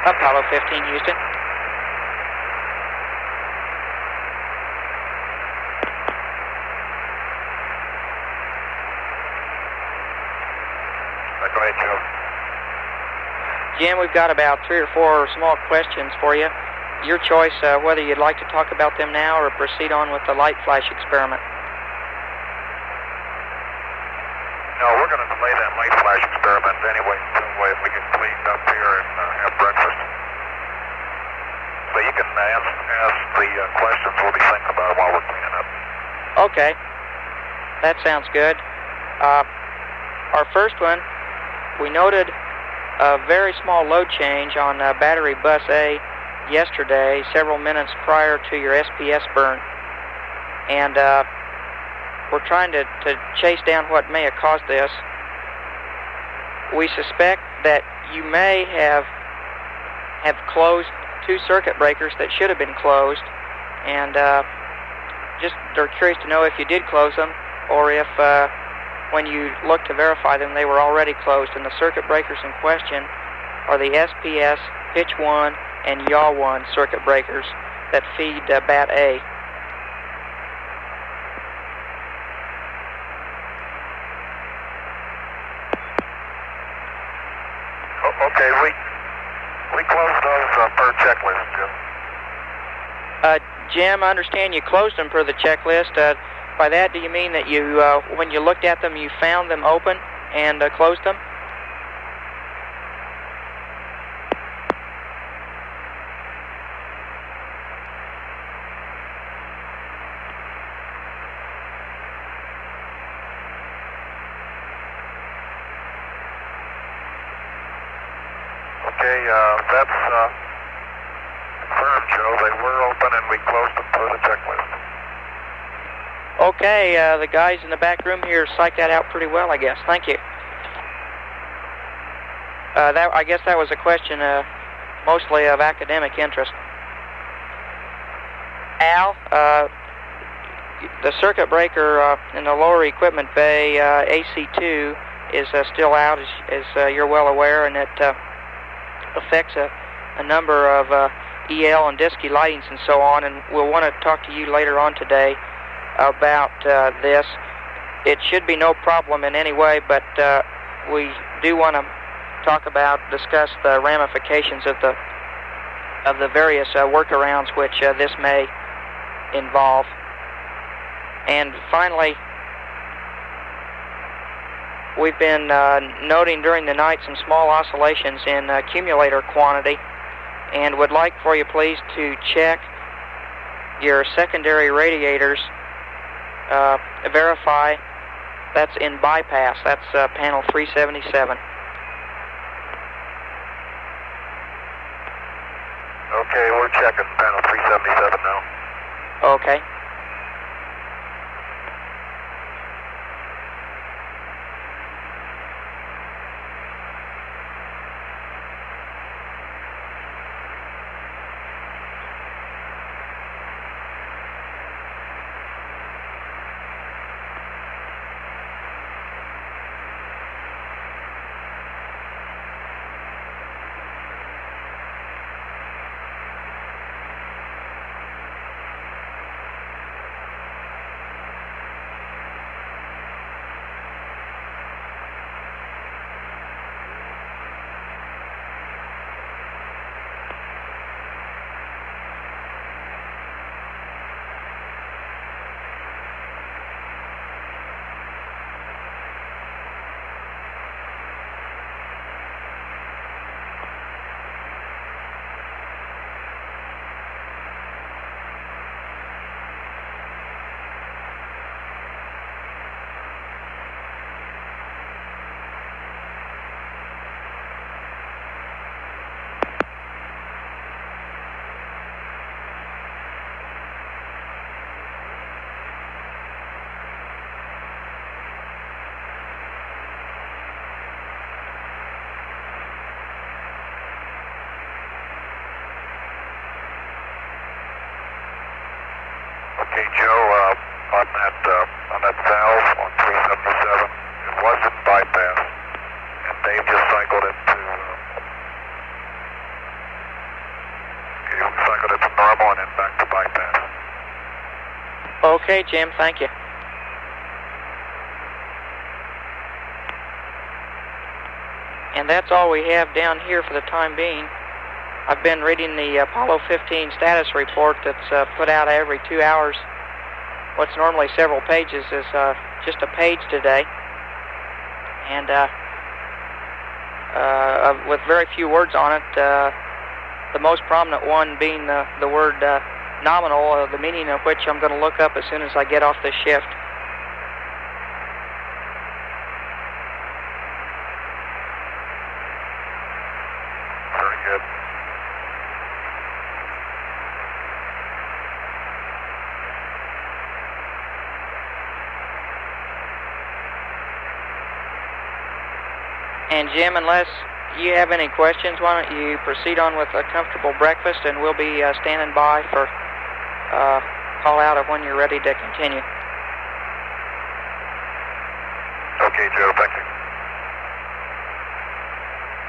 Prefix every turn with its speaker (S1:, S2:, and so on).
S1: Apollo 15, Houston.
S2: Go ahead, Joe.
S1: Jim, we've got about 3 or 4 small questions for you. Your choice whether you'd like to talk about them now or proceed on with the light flash experiment.
S2: No, we're going to delay that light flash experiment anyway until we can clean up here and have breakfast. So you can ask the questions we'll be thinking about while we're cleaning up.
S1: Okay. That sounds good. Our first one, we noted a very small load change on battery bus A yesterday, several minutes prior to your SPS burn. And we're trying to chase down what may have caused this. We suspect that you may have closed 2 circuit breakers that should have been closed, and just are curious to know if you did close them, or if when you looked to verify them they were already closed. And the circuit breakers in question are the SPS, Pitch 1, and Yaw 1 circuit breakers that feed Bat A.
S2: Okay, we closed those per checklist, Jim.
S1: Jim, I understand you closed them per the checklist. By that, do you mean that you, when you looked at them, you found them open and closed them?
S2: Okay, that's confirmed, Joe. They were open and we closed them per the checklist.
S1: Okay, the guys in the back room here psyched that out pretty well, I guess. Thank you. I guess that was a question mostly of academic interest. Al, the circuit breaker in the lower equipment bay, AC2, is still out, as you're well aware, and it affects a number of EL and DSKY lightings and so on, and we'll want to talk to you later on today about this. It should be no problem in any way, but we do want to discuss the ramifications of the various workarounds which this may involve. And finally, we've been noting during the night some small oscillations in accumulator quantity, and would like for you please to check your secondary radiators, verify that's in bypass. That's panel 377.
S2: Okay, we're checking panel 377 now.
S1: Okay.
S2: Okay, Joe, on that valve on 377, it was in bypass, and Dave just cycled it to
S1: Okay, Jim, thank you. And that's all we have down here for the time being. I've been reading the Apollo 15 status report that's put out every 2 hours. What's normally several pages is just a page today. And with very few words on it, the most prominent one being the word nominal, the meaning of which I'm going to look up as soon as I get off this shift.
S2: Very good.
S1: And Jim, unless you have any questions, why don't you proceed on with a comfortable breakfast, and we'll be standing by for call out of when you're ready to continue.
S2: Okay, Joe, thank you.